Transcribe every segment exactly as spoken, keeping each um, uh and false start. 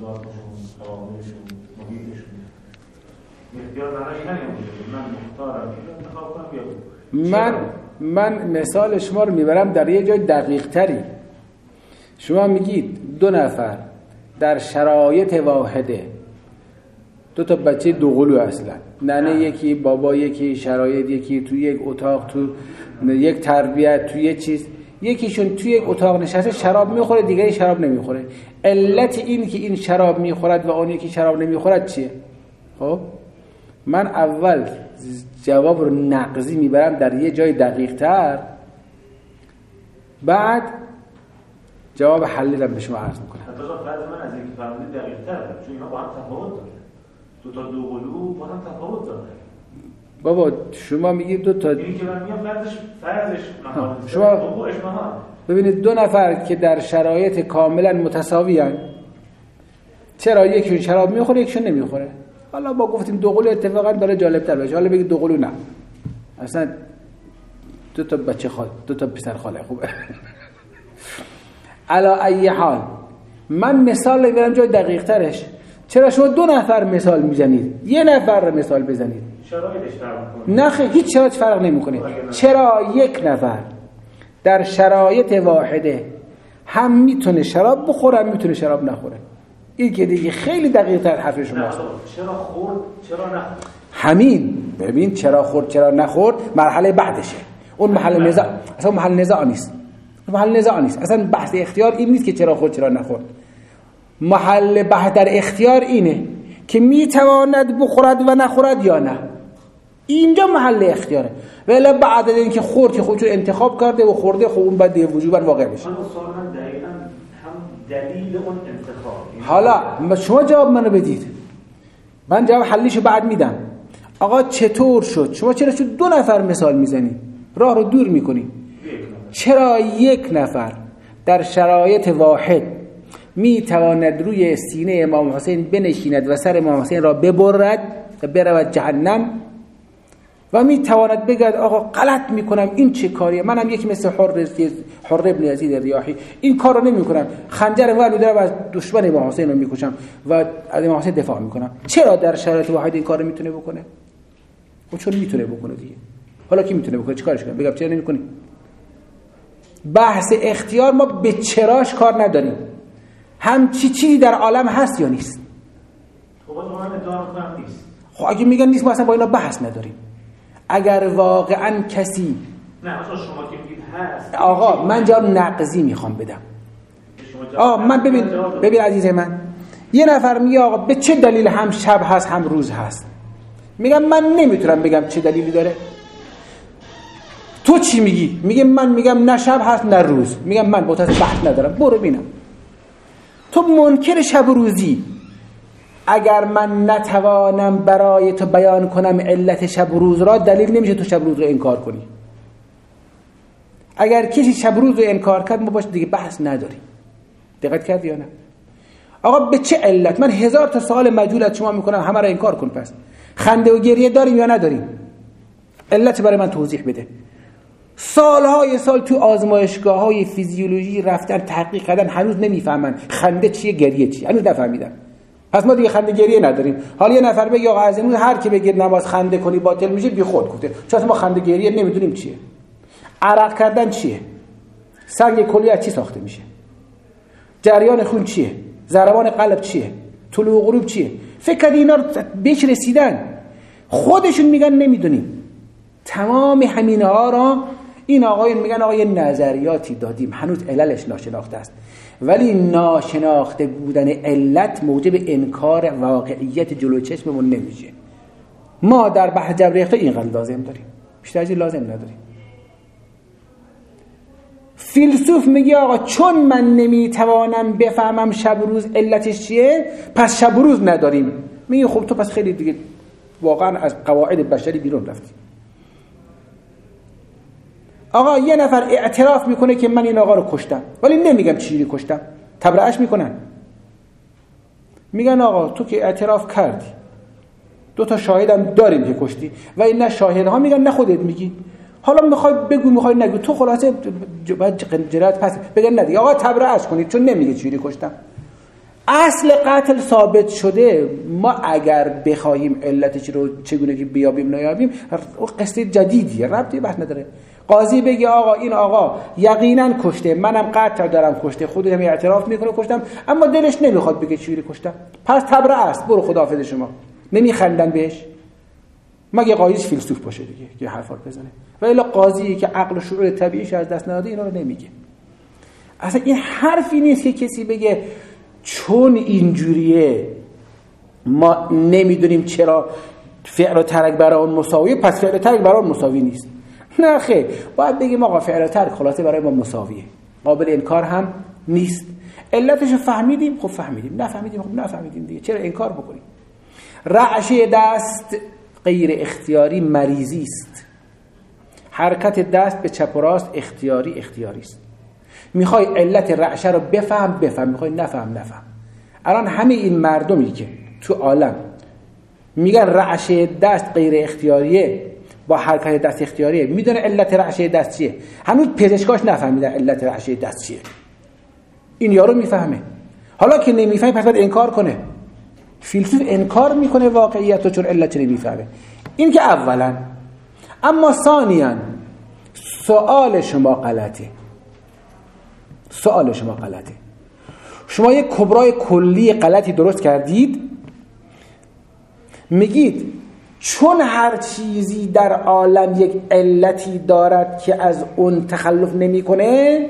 ذاتشون، قوانینشون، محیطشون اختیار برای نمیشه. من مختارم انتخاب کنم یا من من مثال شما رو میبرم در یه جای دقیق تری. شما میگید دو نفر در شرایط واحده، دو تا بچه دوقلو اصلا، ننه یکی، بابا یکی، شرایط یکی، تو یک اتاق، تو یک تربیت، تو یک چیز، یکیشون توی یک اتاق نشسته شراب میخوره، دیگری شراب نمیخوره. علت این که این شراب میخورد و اون یکی شراب نمیخورد چیه؟ خب من اول جواب رو نقضی میبرم در یه جای دقیق تر، بعد جواب حلی رو به شما عرض میکنم. حتی فرض من از اینکه فرمودید دقیق تر، چون اینا با هم تفاوت داره. دو تا دوقلو با هم تفاوت داره. بابا شما میگید دو تا، اینی که من میگم فرضش فرضش محال شما وقوعش محال. ببینید دو نفر که در شرایط کاملا متساوی هستند، چرا یکیشون شراب میخوره یکیشون نمیخوره؟ حالا با گفتیم دوقلو اتفاقا برای جالب تر بشه، حالا بگید دوقلو نه، اصلا دو تا بچه خال، دو تا پسر خاله خوبه. علا ای حال من مثال میبرم جای دقیق ترش. چرا شما دو نفر مثال میزنید؟ یه نفر رو مثال بزنید. شرایطش فرق میکنه؟ نه خیلی هیچ شرایط فرق نمیکنه. چرا یک نفر در شرایط واحده هم میتونه شراب بخوره هم میتونه شراب نخوره؟ این که دیگه خیلی دقیق تر حرف شماست. چرا خورد چرا نخورد؟ همین. ببین چرا خورد چرا نخورد مرحله بعدشه. اون محل نزاع اصلا محل نزاع نیست. محل نزاع نیست. اصلا بحث اختیار این نیست که چرا خورد چرا نخورد. محل بحث در اختیار اینه که میتواند بخورد و نخورد یا نه. اینجا محل اختیاره. ولی بعد از اینکه خورد که خودش انتخاب کرده و خورده، خب اون بعد وجوبا واقع بشه. من سوال من دقیقاً هم دلیل اون انتخاب. حالا شما جواب منو بدید، من جواب حلیشو بعد میدم. آقا چطور شد؟ شما چرا شد دو نفر مثال میزنی؟ راه رو دور میکنی. چرا یک نفر در شرایط واحد میتواند روی سینه امام حسین بنشیند و سر امام حسین را ببرد و برود جهنم، و میتواند بگد آقا غلط میکنم، این چه کاریه؟ منم یکی مثل حر حر ابن یزید ریاحی این کارو نمیکنم، خنجر ور میدارم از دشمن امام حسین رو میکشم و از امام حسین دفاع میکنم. چرا در شرایط واحد این کارو میتونه بکنه؟ و چون میتونه بکنه دیگه. حالا کی میتونه بکنه؟ چیکارش کنم؟ بگم چرا نمیکنی؟ بحث اختیار ما به چراش کار نداریم. هم چی چی در عالم هست یا نیست. خب من ادعا میکنم نیست. خب اگه میگن نیست ما اصلا با اینا بحث نداریم. اگر واقعا کسی نه مثلا شما که میگید هست، آقا من جواب نقضی میخوام بدم. آقا من ببین ببین عزیز من، یه نفر میگه آقا به چه دلیل هم شب هست هم روز هست؟ میگم من نمیتونم بگم چه دلیلی داره. تو چی میگی؟ میگه من میگم نه شب هست نه روز. میگم من با تو بحث ندارم، برو ببینم. تو منکر شب و روزی. اگر من نتوانم برای تو بیان کنم علت شب و روز را، دلیل نمیشه تو شب و روز رو انکار کنی. اگر کسی شب و روز رو انکار کرد ما باش دیگه بحث نداریم. دقت کردی یا نه؟ آقا به چه علت؟ من هزار تا سوال مجهول از شما میکنم، همه را انکار کن. پس خنده و گریه داریم یا نداریم؟ علت برای من توضیح بده. سالهای سال تو آزمایشگاه های فیزیولوژی رفتن تحقیق کردن، هنوز نمیفهمن خنده چیه گریه چیه، هنوز نفهمیدن. پس ما دیگه خنده گریه نداریم. حالا یه نفر بگه آقا از امروز هر کی بگه نماز خنده کنی باطل میشه، بی خود گفته. چون ما خنده گریه نمیدونیم چیه. عرق کردن چیه؟ سنگ کلیه از چی ساخته میشه؟ جریان خون چیه؟ ضربان قلب چیه؟ طلوع و غروب چیه؟ فکر کنید اینا رو بهش رسیدن، خودشون میگن نمیدونیم. تمام همینها را این آقایون میگن آقا یه نظریاتی دادیم، هنوز عللش ناشناخته است. ولی ناشناخته بودن علت موجب انکار واقعیت جلوی چشممون نمیشه. ما در بحث جبر اختیار اینقدر لازم داریم، بیشتر از این لازم نداریم. فیلسوف میگه آقا چون من نمیتوانم بفهمم شب و روز علتش چیه، پس شب و روز نداریم. میگه خب تو پس خیلی دیگه واقعا از قواعد بشری بیرون رفتی. آقا یه نفر اعتراف میکنه که من این آقا رو کشتم، ولی نمیگم چی رو کشتم. تبرئه‌اش میکنن، میگن آقا تو که اعتراف کردی، دو تا شاهدم داریم که کشتی، و این نه شاهدها میگن نه خودت میگی. حالا میخوای بگو میخوای نگو، تو خلاصه باید جرأت پس بگن ندی. آقا تبرئه‌اش کنید چون نمیگه چی رو کشتم. اصل قتل ثابت شده، ما اگر بخواهیم علتش رو چگونه که بیابیم نیابیم قصه جدیدیه، ربطی بحث نداره. قاضی بگه آقا این آقا یقینا کشته، منم قطع دارم کشته، خودش هم اعتراف میکنه کشتم، اما دلش نمیخواد بگه چجوری کشتم، پس تبرئه است، برو خداحافظ شما. نمیخندن بهش، مگه قاضی فیلسوف باشه دیگه که حرفا بزنه. و الا قاضی که عقل و شعور طبیعیش از دست نداده اینا رو نمیگه. اصلا این حرفی نیست که کسی بگه چون اینجوریه ما نمیدونیم چرا فعل و ترک برای اون مساویه پس فعل و ترک برای اون مساوی نیست. نه خیر، باید بگیم آقا فعل و ترک خلاصه برای ما مساویه، قابل انکار هم نیست. علتش رو فهمیدیم، خب فهمیدیم، نفهمیدیم خب نفهمیدیم دیگه، چرا انکار بکنیم؟ رعشه دست غیر اختیاری مریضی است. حرکت دست به چپ و راست اختیاری اختیاری است. میخوای علت رعشه رو بفهم بفهم، میخوای نفهم نفهم. الان همه این مردمی که تو عالم میگن رعشه دست غیر اختیاریه با حرکت دست اختیاریه، میدونه علت رعشه دست چیه؟ هنوز پزشکاش نفهمیدن علت رعشه دست چیه. این یارو میفهمه، حالا که نمیفهمه پس باید انکار کنه. فیلسوف انکار میکنه واقعیت رو چون علت نمیفهمه. این که اولا. اما ثانیاً سوال شما غلطه. سوال شما غلطه. شما یک کبرای کلی غلطی درست کردید. میگید چون هر چیزی در عالم یک علتی دارد که از اون تخلف نمیکنه،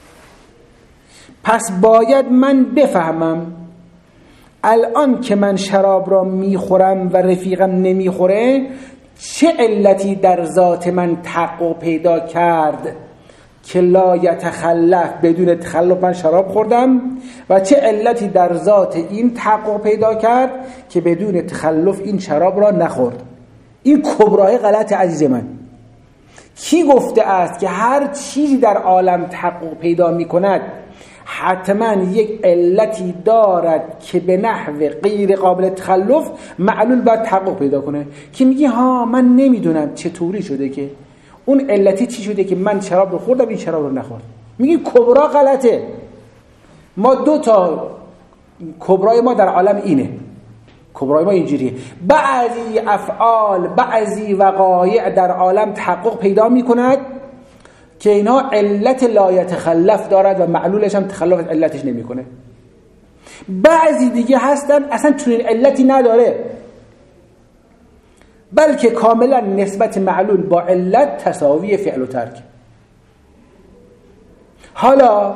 پس باید من بفهمم الان که من شراب را میخورم و رفیقم نمیخوره چه علتی در ذات من تحقق پیدا کرد که لا یتخلف، بدون تخلف من شراب خوردم، و چه علتی در ذات این تحقق پیدا کرد که بدون تخلف این شراب را نخورد. این کبرای غلط عزیز من. کی گفته است که هر چیزی در عالم تحقق پیدا می کند حتما یک علتی دارد که به نحو غیر قابل تخلف معلول باید تحقق پیدا کنه؟ که میگی ها من نمیدونم چطوری شده که اون علتی چی شده که من شراب رو خوردم این شراب رو نخورد. میگی کبرا غلطه. ما دو تا کبرای ما در عالم اینه. کبرای ما اینجوریه، بعضی افعال بعضی وقایع در عالم تحقق پیدا میکند که اینا علت لا یتخلف دارد و معلولش هم تخلف علتش نمیکنه. بعضی دیگه هستن اصلا چنین علتی نداره، بلکه کاملا نسبت معلول با علت تساوی فعل و ترک. حالا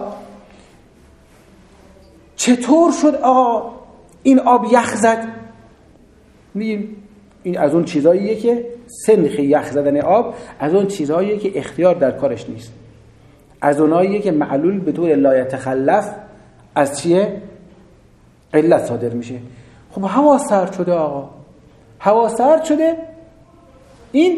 چطور شد آقا این آب یخ زد؟ میگیم این از اون چیزاییه که سنخ یخ زدن آب از اون چیزاییه که اختیار در کارش نیست، از اوناییه که معلول به طور لا یتخلف از چیه؟ علت صادر میشه. خب هوا سرد شده آقا، هوا سرد شده، این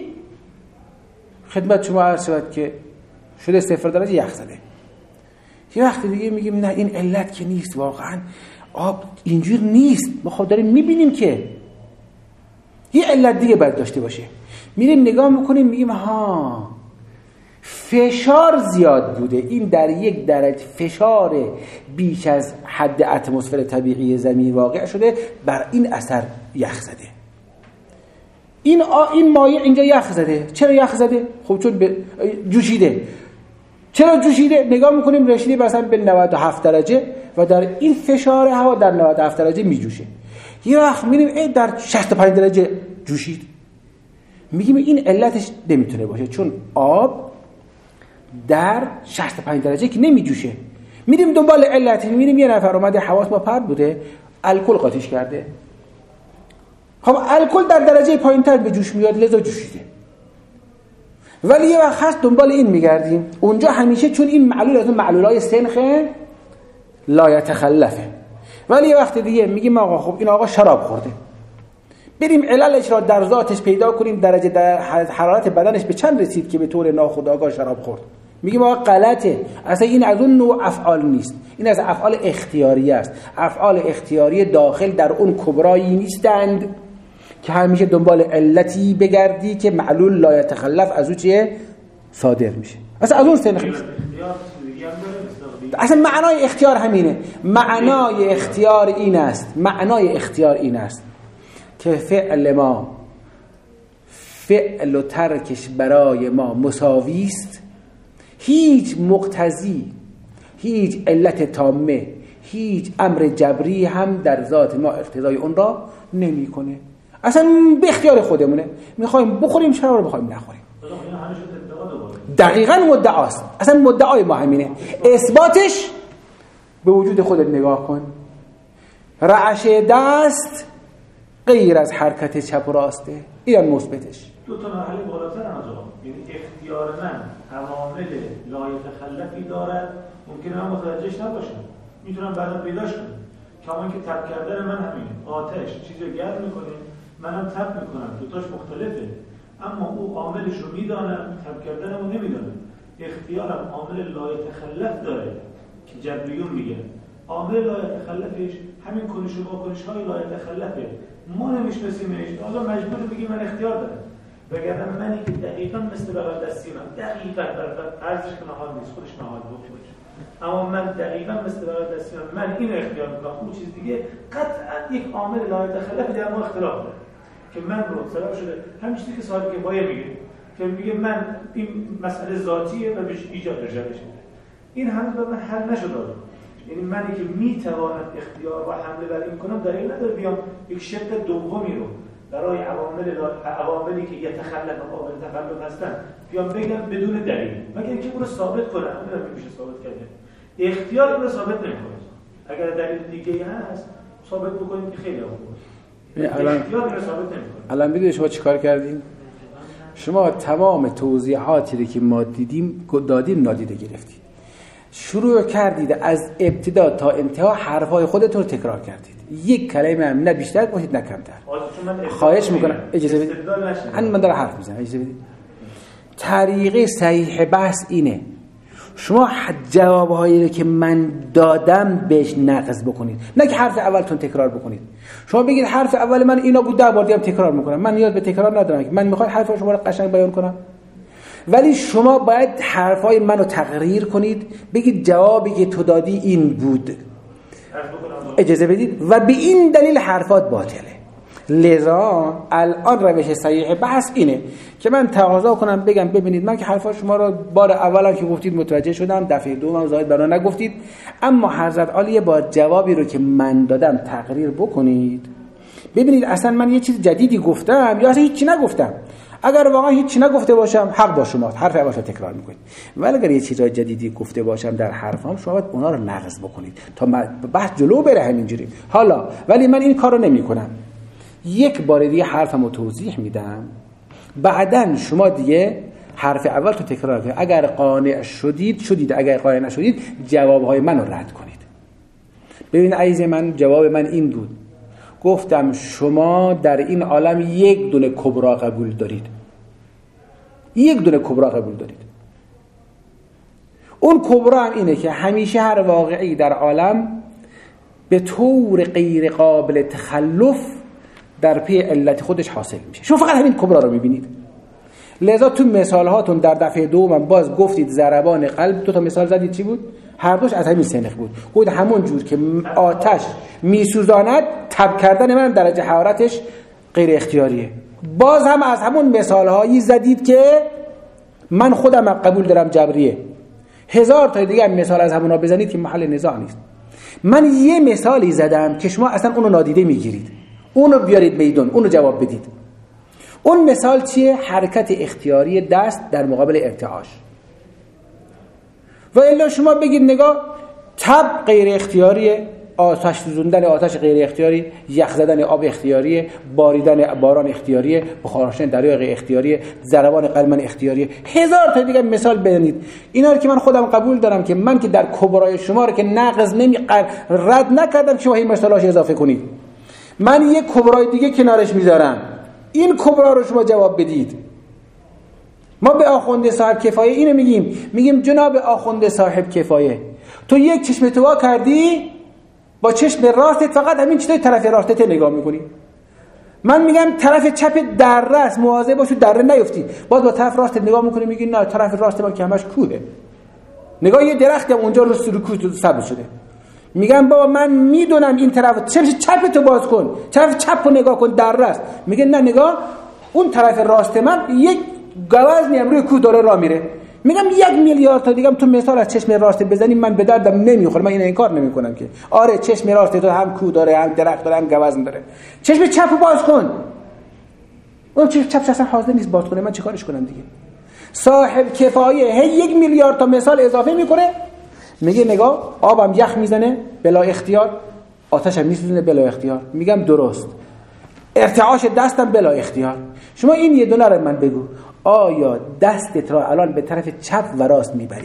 خدمت شما عرض شد که شده صفر درجه یخ زده. یه وقت دیگه میگیم نه این علت که نیست، واقعا آب اینجور نیست، ما خود داریم میبینیم که یه علت دیگه باید داشته باشه. میریم نگاه میکنیم میگیم ها فشار زیاد بوده، این در یک درجه فشار بیش از حد اتمسفر طبیعی زمین واقع شده، بر این اثر یخ زده. این آ این مایع اینجا یخ زده. چرا یخ زده؟ خب چون به جوشیده. چرا جوشیده؟ نگاه میکنیم رسیده مثلا به نود و هفت درجه و در این فشار هوا در نود و هفت درجه میجوشه. یه وقت میریم ای در شصت و پنج درجه جوشید. میگیم این علتش نمیتونه باشه چون آب در شصت و پنج درجه که نمیجوشه. میریم دنبال علت، میریم یه نفر اومده حواس ما پرت بوده، الکل قاطیش کرده. خب الکل در درجه پایینتر به جوش میاد لذا جوشیده. ولی یه وقت هست دنبال این میگردیم، اونجا همیشه چون این معلول از اون معلولای سنخ لا یتخلفه. ولی یه وقت دیگه میگیم آقا خب این آقا شراب خورده، بریم عللش را در ذاتش پیدا کنیم، درجه در حرارت بدنش به چند رسید که به طور ناخودآگاه شراب خورد. میگیم آقا غلطه، اصلا این از اون نوع افعال نیست، این از افعال اختیاری است. افعال اختیاری داخل در اون کبرایی نیستند که همیشه دنبال علتی بگردی که معلول لا یتخلف از او چیه صادر میشه. اصلا از اون سنخ نیست. اصلا معنای اختیار همینه. معنای اختیار این است معنای اختیار این است که فعل ما فعل و ترکش برای ما مساوی است، هیچ مقتضی، هیچ علت تامه، هیچ امر جبری هم در ذات ما اقتضای اون را نمیکنه. اصلا به اختیار خودمونه، میخوایم بخوریم شراب رو، بخوایم نخوریم. دقیقاً مدعاست. اصلا مدعای ما همینه. اثباتش به وجود خودت نگاه کن. رعش دست غیر از حرکت چپ و راسته. این مثبتش. دو تا مرحله بالاتر هم آقا. یعنی اختیار من عوامل لایتخلفی دارد، ممکنه من متوجهش نباشم، میتونم بعدا پیداش کنم. کما اینکه تب کردن من همینه. آتش چیزی رو گرم میکنه، منم تب میکنم. دوتاش مختلفه. اما او عاملش رو میدانه، تب کردنمو نمیدانه. اختیارم عامل لایتخلف داره که جبریون میگه. عامل لایتخلفش همین کنش و واکنش های لایتخلفه. ما نمیشناسیمش، حالا مجبور میگیم من اختیار دارم. وگرنه منی که دقیقاً مثل بغل دستیم، دقیقاً برابر ارزش که نهار نیست، خودش نهار بخوره. اما من دقیقاً مثل بغل دستیم، من اینو اختیار میکنم. اون چیز دیگه قطعاً یک عامل لایتخلفی در ما اختلاف داره که من رو سبب شده. همین چیزی که صاحب کفایه میگه که میگه من این مسئله ذاتیه و به ایجاد رجعتش میده. این هنوز به من حل نشده. یعنی منی که میتوانم اختیار و حمله بر این کنم، دلیل نداره بیام یک شق دومی رو برای عوامل عواملی که یتخلف و قابل تخلف هستن بیام بگم بدون دلیل، مگر اینکه اون رو ثابت کنم. نمیدونم میشه ثابت کرده. اختیار اون رو ثابت نمیکنه. اگر دلیل دیگه هست ثابت بکنیم که خیلی خوبه. الان الان میدونید شما چیکار کردین؟ شما تمام توضیحاتی رو که ما دیدیم دادیم نادیده گرفتید. شروع کردید از ابتدا تا انتها حرفای خودتون رو تکرار کردید. یک کلمه هم نه بیشتر گفتید نه کمتر. خواهش میکنم اجازه بدید. من دارم حرف میزنم، اجازه بدید. طریقه صحیح بحث اینه شما جوابهایی رو که من دادم بهش نقض بکنید، نه که حرف اولتون تکرار بکنید. شما بگید حرف اول من اینا بود، ده بار دیگه تکرار میکنم. من نیاز به تکرار ندارم، من میخوام حرف شما رو قشنگ بیان کنم. ولی شما باید حرفای منو تقریر کنید، بگید جوابی که تو دادی این بود، اجازه بدید، و به این دلیل حرفات باطله. لذا الان روش صحیح بحث اینه که من تقاضا کنم بگم ببینید من که حرفا شما رو بار اولم که گفتید متوجه شدم، دفعه دوم زاید برا نگفتید، اما حضرت عالی با جوابی رو که من دادم تقریر بکنید. ببینید اصلا من یه چیز جدیدی گفتم یا اصلا هیچی نگفتم. اگر واقعا هیچی نگفته باشم حق با شما، حرف اولش رو تکرار میکنید. ولی اگر یه چیزای جدیدی گفته باشم در حرفام، شما باید اونا رو نقض بکنید تا بحث جلو بره همینجوری. حالا ولی من این کارو نمیکنم. یک بار دیگه حرفمو توضیح میدم، بعدن شما دیگه حرف اول تو تکرار کنید. اگر قانع شدید شدید، اگر قانع نشدید جوابهای منو رد کنید. ببین عزیز من، جواب من این بود. گفتم شما در این عالم یک دونه کبرا قبول دارید، یک دونه کبرا قبول دارید. اون کبرا هم اینه که همیشه هر واقعی در عالم به طور غیر قابل تخلف در پی علت خودش حاصل میشه. شما فقط همین کبرا رو میبینید. لذا تو مثال هاتون در دفعه دوم باز گفتید ضربان قلب، دو تا مثال زدید، چی بود؟ هر دوش از همین سنخ بود. خود همون جور که آتش میسوزاند، تب کردن من درجه حرارتش غیر اختیاریه. باز هم از همون مثال هایی زدید که من خودم قبول دارم جبریه. هزار تا دیگه مثال از همونا بزنید که محل نزاع نیست. من یه مثالی زدم که شما اصلا اونو نادیده میگیرید، اونو بیارید میدون، اونو جواب بدید. اون مثال چیه؟ حرکت اختیاری دست در مقابل ارتعاش. و الا شما بگید نگاه، تب غیر اختیاریه، آتش سوزوندن آتش غیر اختیاری، یخ زدن آب اختیاریه، باریدن باران اختیاریه، بخار کشیدن دریا غیر اختیاریه، ضربان قلب من اختیاریه. هزار تا دیگه مثال بزنید. اینا رو که من خودم قبول دارم که من که در کبرای شما رو که نقض نمی رد نکردم که این مثالاش اضافه کنید. من یک کبرای دیگه کنارش میذارم، این کبرا رو شما جواب بدید. ما به آخونده صاحب کفایه اینو میگیم، میگیم جناب آخونده صاحب کفایه، تو یک چشم تو وا کردی، با چشم راستت فقط همین چیزای طرف راستت نگاه میکنی. من میگم طرف چپ دره است، مواظب باش دره نیفتی. باز با طرف راستت نگاه میکنی، میگی نه طرف راست من که همش کوه. نگاه یه درختی اونجا رو سرکوت سبز شده، میگم بابا من میدونم این طرف چپ چپ تو باز کن، طرف چپ رو نگاه کن در راست. میگه نه نگاه اون طرف راست من یک گوزنی هم روی کوه داره راه میره. میگم یک میلیارد تا دیگه تو مثال از چشم راست بزنی من به دردم نمیخوره، من این انکار نمیکنم که آره چشم راست تو هم کوه داره هم درخت داره هم گوزن داره، چشم چپ رو باز کن. اون چشم چپ اصلا حاضر نیست باز کنه، من چیکارش کنم دیگه؟ صاحب کفایه هی یک میلیارد تا مثال اضافه میکنه، میگه نگاه آبم یخ میزنه بلا اختیار، آتشم میسوزونه بلا اختیار. میگم درست، ارتعاش دستم بلا اختیار. شما این یه دونه رو من بگو، آیا دستت را الان به طرف چپ و راست میبری؟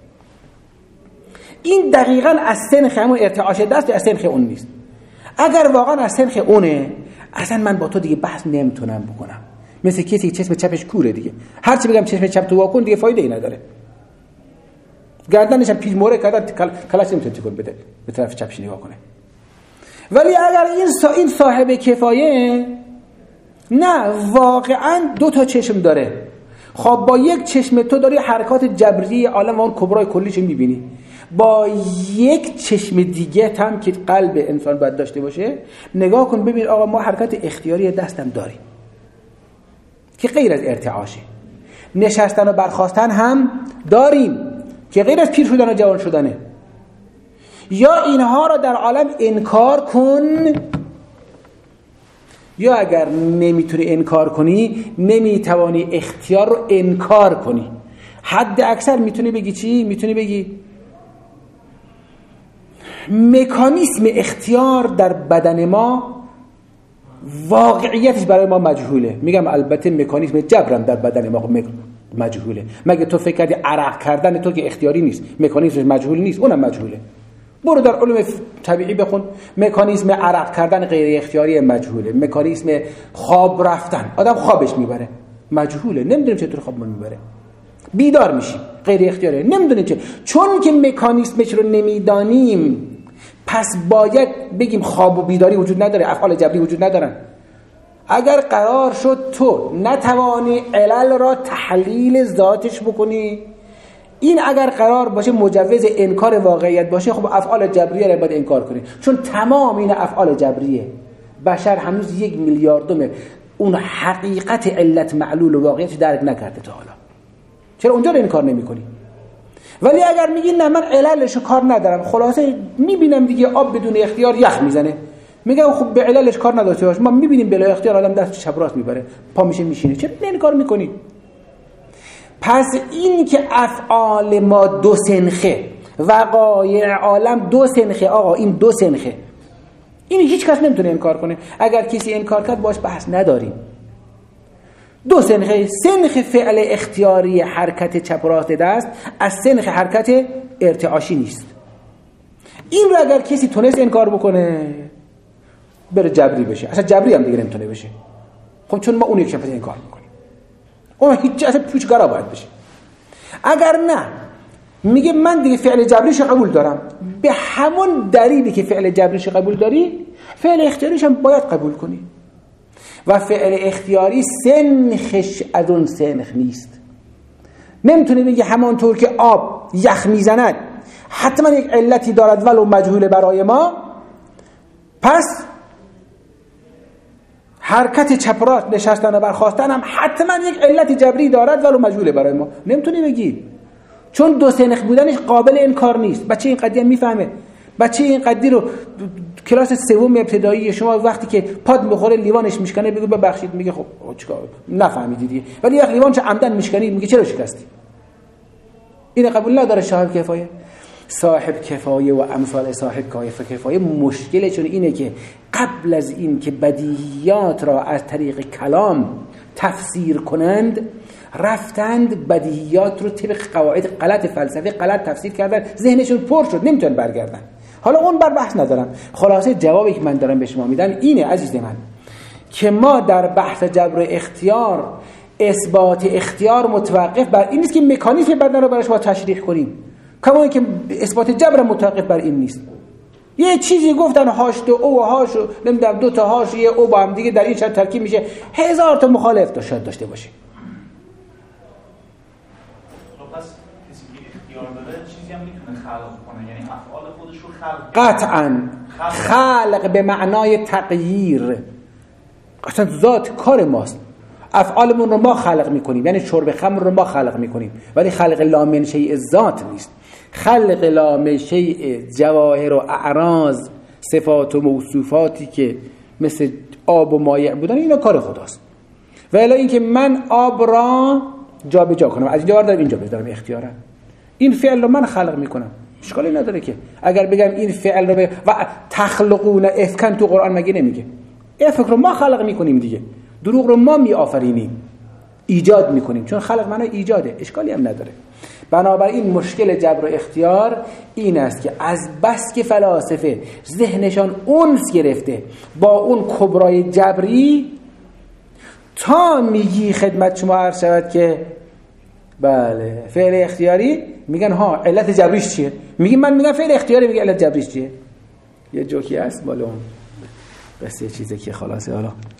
این دقیقاً از سنخ همون ارتعاش دست از سنخ اون نیست. اگر واقعاً از سنخ اونه اصلا من با تو دیگه بحث نمیتونم بکنم. مثل کسی که چشم چپش کوره دیگه، هر چی بگم چشم چپ تو واکن دیگه فایده ای نداره. گردنش هم پیش موره کردن کلاش نمیتونه تکون بده به طرف چپش نگاه کنه. ولی اگر این سا این صاحب کفایه نه واقعا دو تا چشم داره، خب با یک چشم تو داری حرکات جبری عالم و اون کبرای کلیش میبینی، با یک چشم دیگه هم که قلب انسان باید داشته باشه نگاه کن ببین آقا ما حرکت اختیاری دستم داریم که غیر از ارتعاشه، نشستن و برخاستن هم داریم که غیر از پیر شدن و جوان شدنه. یا اینها را در عالم انکار کن، یا اگر نمیتونی انکار کنی نمیتوانی اختیار رو انکار کنی. حد اکثر میتونی بگی چی؟ میتونی بگی مکانیسم اختیار در بدن ما واقعیتش برای ما مجهوله. میگم البته مکانیسم جبرم در بدن ما مجهوله. مگه تو فکر کردی عرق کردن تو که اختیاری نیست مکانیسمش مجهول نیست؟ اونم مجهوله. برو در علوم طبیعی بخون، مکانیسم عرق کردن غیر اختیاری مجهوله، مکانیسم خواب رفتن آدم خوابش میبره مجهوله، نمیدونیم چطور خواب میبره، بیدار میشیم غیر اختیاری نمیدونیم چه. چون که مکانیسمش رو نمیدانیم پس باید بگیم خواب و بیداری وجود نداره، افعال جبری وجود ندارن. اگر قرار شد تو نتوانی علل را تحلیل ذاتش بکنی، این اگر قرار باشه مجوز انکار واقعیت باشه، خب افعال جبریه رو باید انکار کنی، چون تمام این افعال جبریه. بشر هنوز یک میلیاردم اون حقیقت علت معلول و واقعیت درک نکرده تا حالا، چرا اونجا رو انکار نمی کنی؟ ولی اگر میگی نه من عللش کار ندارم، خلاصه میبینم دیگه آب بدون اختیار یخ میزنه، میگم خب به عللش کار نداشته باش، ما میبینیم بلا اختیار آدم دست چپ راست میبره پا میشه میشینه، چرا انکار میکنی؟ پس این که افعال ما دو سنخه، وقایع عالم دو سنخه، آقا این دو سنخه، این هیچ کس نمیتونه انکار کنه. اگر کسی انکار کرد باش بحث نداریم. دو سنخه، سنخ فعل اختیاری حرکت چپ و راست دست از سنخ حرکت ارتعاشی نیست. این رو اگر کسی تونست انکار بکنه بره جبری بشه، اصلا جبری هم دیگه نمیتونه بشه، خب چون ما اون یک شفت انکار میکنیم، اون هیچ اصلا پوچگرا باید بشه. اگر نه میگه من دیگه فعل جبریش قبول دارم، به همون دلیلی که فعل جبریش قبول داری فعل اختیاریش هم باید قبول کنی. و فعل اختیاری سنخش از اون سنخ نیست. نمیتونه بگی همانطور که آب یخ میزند حتما یک علتی دارد ولو مجهول برای ما، پس حرکت چپ راست نشستن و برخاستن هم حتما یک علت جبری دارد ولو مجهول برای ما. نمیتونی بگی، چون دو سنخ بودنش قابل انکار نیست. بچه این قضیه میفهمه. بچه این قضیه رو کلاس سوم ابتدایی شما وقتی که پاد میخوره لیوانش میشکنه بگو ببخشید، میگه خب چیکار نفهمیدی دیگه. ولی وقتی لیوانش عمدن میشکنی میگه چرا شکستی؟ این قبول نداره صاحب کفایه. صاحب کفایه و امثال صاحب کفایه مشکلشون اینه که قبل از این که بدیهیات را از طریق کلام تفسیر کنند رفتند بدیهیات رو طبق قواعد غلط فلسفی غلط تفسیر کردن، ذهنشون پر شد نمیتونن برگردن. حالا اون بر بحث ندارم. خلاصه جوابی که من دارم به شما میدم اینه عزیز من که ما در بحث جبر اختیار اثبات اختیار متوقف بر این نیست که مکانیزم بدن رو براش با تشریح کنیم، کما که اثبات جبر متوقف بر این نیست. یه چیزی گفتن هاش دو او هاش نمیدونم دو تا هاش یه او با هم دیگه در این شرط ترکیب میشه، هزار تا مخالف داشته داشته باشه. پس کسی که اختیار داره چیزی قطعا خلق به معنای تغییر، اصلا ذات کار ماست. افعالمون رو ما خلق میکنیم، یعنی شرب خمر رو ما خلق میکنیم، ولی خلق لا من شیء ذات نیست. خلق لا من شیء جواهر و اعراض، صفات و موصوفاتی که مثل آب و مایع بودن، اینا کار خداست. و الا اینکه من آب را جا به جا کنم، از اینجا بردارم اینجا بذارم اختیارا، این فعل رو من خلق میکنم، اشکالی نداره که اگر بگم این فعل رو بگم و تخلقون افکن تو قرآن مگه نمیگه افک رو ما خلق میکنیم دیگه، دروغ رو ما میآفرینیم، ایجاد میکنیم، چون خلق معنی ایجاده، اشکالی هم نداره. بنابراین مشکل جبر و اختیار این است که از بس که فلاسفه ذهنشان اونس گرفته با اون کبرای جبری، تا میگی خدمت شما عرض شود که بله فعل اختیاری، میگن ها علت جبریش چیه؟ میگی من میگم فعل اختیاری، میگه علت جبریش چیه؟ یه جوکی هست بالا اون بس یه چیزی که خلاصه حالا